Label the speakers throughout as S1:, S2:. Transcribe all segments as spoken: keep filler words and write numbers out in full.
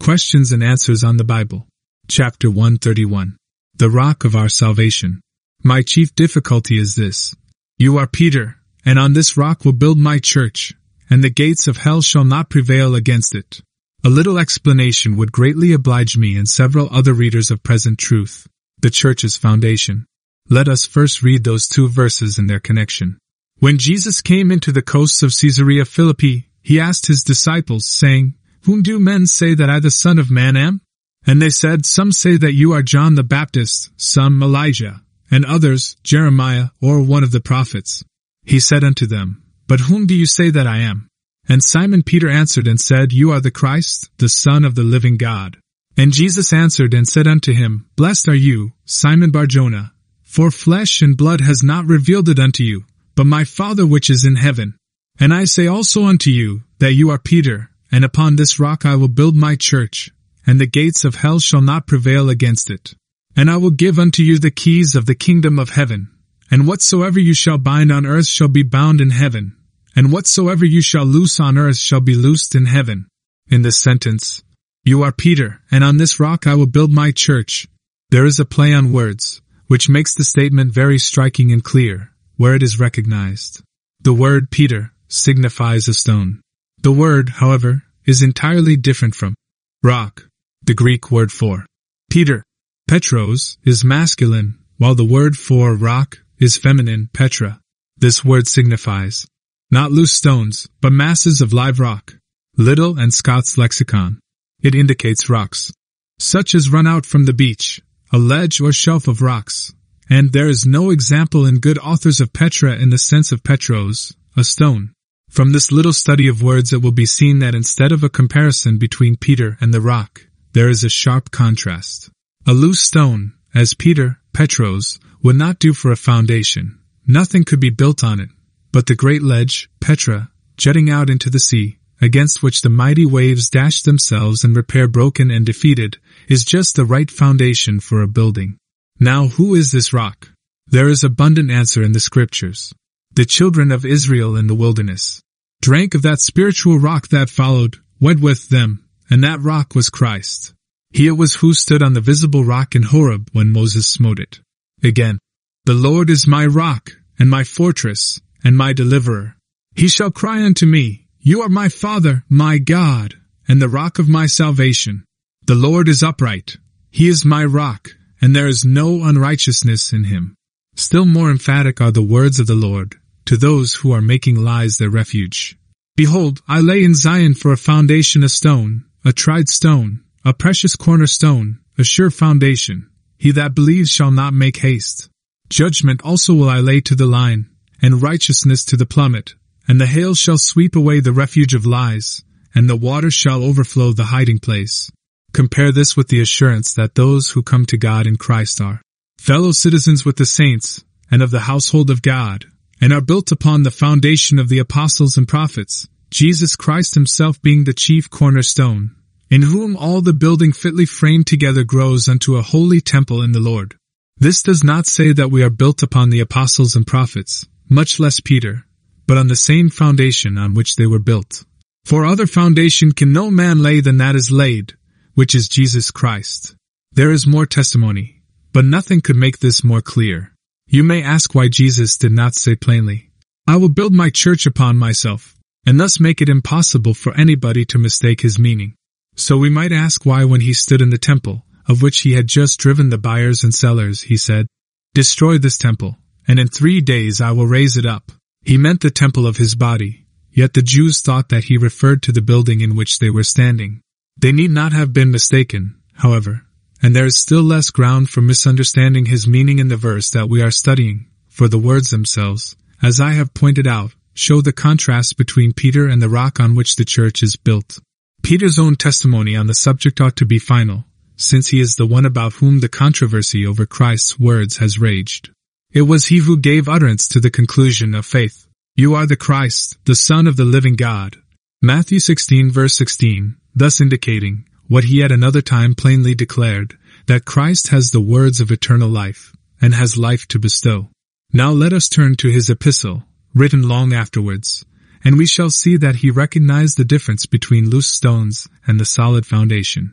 S1: Questions and Answers on the Bible. Chapter one thirty-one. The Rock of Our Salvation. My chief difficulty is this. You are Peter, and on this rock will build my church, and the gates of hell shall not prevail against it. A little explanation would greatly oblige me and several other readers of present truth. The church's foundation. Let us first read those two verses in their connection. When Jesus came into the coasts of Caesarea Philippi, he asked his disciples, saying, Whom do men say that I the Son of Man am? And they said, Some say that you are John the Baptist, some Elijah, and others, Jeremiah, or one of the prophets. He said unto them, But whom do you say that I am? And Simon Peter answered and said, You are the Christ, the Son of the living God. And Jesus answered and said unto him, Blessed are you, Simon Bar-Jonah, for flesh and blood has not revealed it unto you, but my Father which is in heaven. And I say also unto you, that you are Peter, and upon this rock I will build my church, and the gates of hell shall not prevail against it. And I will give unto you the keys of the kingdom of heaven. And whatsoever you shall bind on earth shall be bound in heaven, and whatsoever you shall loose on earth shall be loosed in heaven. In this sentence, You are Peter, and on this rock I will build my church. There is a play on words, which makes the statement very striking and clear, where it is recognized. The word Peter signifies a stone. The word, however, is entirely different from rock. The Greek word for Peter, Petros, is masculine, while the word for rock is feminine, Petra. This word signifies not loose stones, but masses of live rock. Liddell and Scott's Lexicon. It indicates rocks, such as run out from the beach, a ledge or shelf of rocks, and there is no example in good authors of Petra in the sense of Petros, a stone. From this little study of words it will be seen that instead of a comparison between Peter and the rock, there is a sharp contrast. A loose stone, as Peter, Petros, would not do for a foundation. Nothing could be built on it, but the great ledge, Petra, jutting out into the sea, against which the mighty waves dash themselves and repair broken and defeated, is just the right foundation for a building. Now who is this rock? There is abundant answer in the scriptures. The children of Israel in the wilderness drank of that spiritual rock that followed, went with them, and that rock was Christ. He it was who stood on the visible rock in Horeb when Moses smote it. Again, The Lord is my rock, and my fortress, and my deliverer. He shall cry unto me, You are my Father, my God, and the rock of my salvation. The Lord is upright. He is my rock, and there is no unrighteousness in him. Still more emphatic are the words of the Lord to those who are making lies their refuge. Behold, I lay in Zion for a foundation a stone, a tried stone, a precious cornerstone, a sure foundation. He that believes shall not make haste. Judgment also will I lay to the line, and righteousness to the plummet, and the hail shall sweep away the refuge of lies, and the water shall overflow the hiding place. Compare this with the assurance that those who come to God in Christ are fellow citizens with the saints, and of the household of God, and are built upon the foundation of the apostles and prophets, Jesus Christ himself being the chief cornerstone, in whom all the building fitly framed together grows unto a holy temple in the Lord. This does not say that we are built upon the apostles and prophets, much less Peter, but on the same foundation on which they were built. For other foundation can no man lay than that is laid, which is Jesus Christ. There is more testimony, but nothing could make this more clear. You may ask why Jesus did not say plainly, I will build my church upon myself, and thus make it impossible for anybody to mistake his meaning. So we might ask why when he stood in the temple, of which he had just driven the buyers and sellers, he said, Destroy this temple, and in three days I will raise it up. He meant the temple of his body, yet the Jews thought that he referred to the building in which they were standing. They need not have been mistaken, however, and there is still less ground for misunderstanding his meaning in the verse that we are studying, for the words themselves, as I have pointed out, show the contrast between Peter and the rock on which the church is built. Peter's own testimony on the subject ought to be final, since he is the one about whom the controversy over Christ's words has raged. It was he who gave utterance to the conclusion of faith. You are the Christ, the Son of the living God. Matthew sixteen verse sixteen, thus indicating what he at another time plainly declared, that Christ has the words of eternal life, and has life to bestow. Now let us turn to his epistle, written long afterwards, and we shall see that he recognized the difference between loose stones and the solid foundation.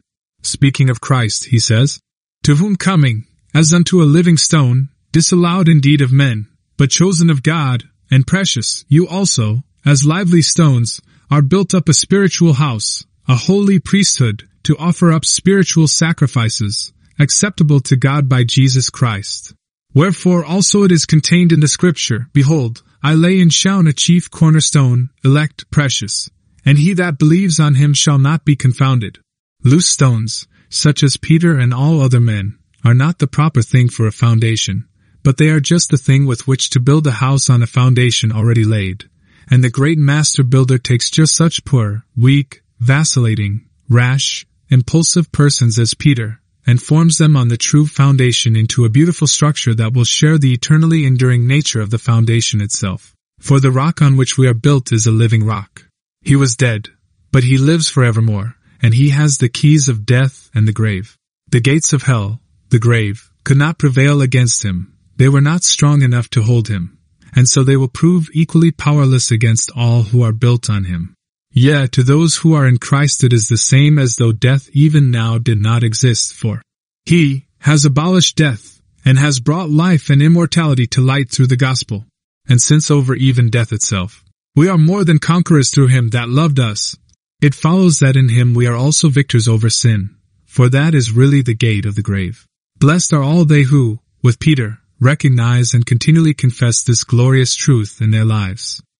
S1: Speaking of Christ, he says, "To whom coming, as unto a living stone, disallowed indeed of men, but chosen of God, and precious, you also, as lively stones, are built up a spiritual house, a holy priesthood, to offer up spiritual sacrifices, acceptable to God by Jesus Christ. Wherefore also it is contained in the Scripture, Behold, I lay in Sion a chief cornerstone, elect, precious, and he that believes on him shall not be confounded." Loose stones, such as Peter and all other men, are not the proper thing for a foundation, but they are just the thing with which to build a house on a foundation already laid. And the great master builder takes just such poor, weak, vacillating, rash, impulsive persons as Peter, and forms them on the true foundation into a beautiful structure that will share the eternally enduring nature of the foundation itself. For the rock on which we are built is a living rock. He was dead, but he lives forevermore, and he has the keys of death and the grave. The gates of hell, the grave, could not prevail against him. They were not strong enough to hold him, and so they will prove equally powerless against all who are built on him. Yea, to those who are in Christ it is the same as though death even now did not exist, for he has abolished death, and has brought life and immortality to light through the gospel. And since over even death itself, we are more than conquerors through him that loved us, it follows that in him we are also victors over sin, for that is really the gate of the grave. Blessed are all they who, with Peter, recognize and continually confess this glorious truth in their lives.